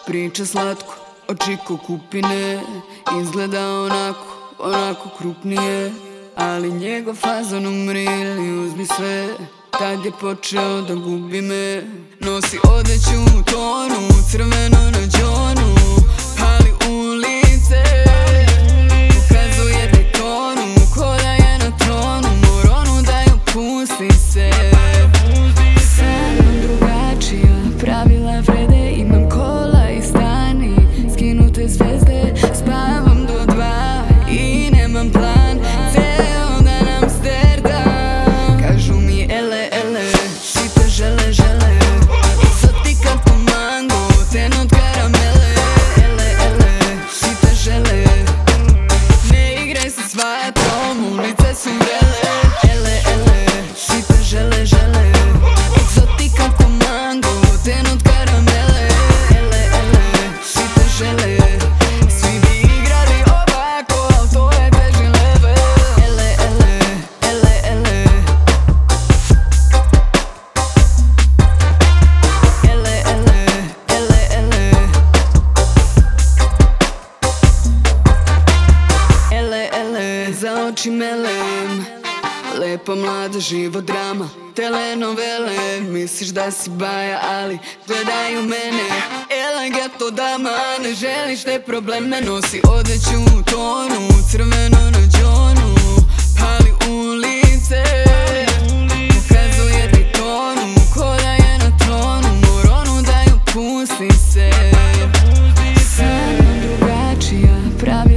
Priča slatko, oči ko kupine. Izgleda onako krupnije. Ali njegov fazon umri ili uzmi sve. Tad je počeo da gubi me. Nosi odeću u tonu, crveno na džonu. Pali ulice, pokazuje Daytonu. Ko da je na tronu, moronu da ju pusti se. Sam drugačija, pravila vrede. Imam kola i stani, skinute zvezde. Spavam do 2 i nemam plan. Ceo dan Amsterdam. Kažu mi ele, svi te žele. Egzotika po mango, ten od karamele. Ele, svi te žele. Ne igraj se s vatrom, ulice su vrele. Ele, svi te žele. Egzotika po mango, ten od karamele. Ele, svi te žele. Svi bi igrali ovako, al to je teži level. Ele, za oči melem. Lepa mlada živa drama, telenovele. Misliš da si baja, ali gledaju mene. Elegato dama, ne želiš te probleme. Nosi odeću u tonu, crveno na džonu. Pali ulice, pokazuje Daytonu. Ko da je na tronu, moronu da ju pusti se. Sam drugačija, pravi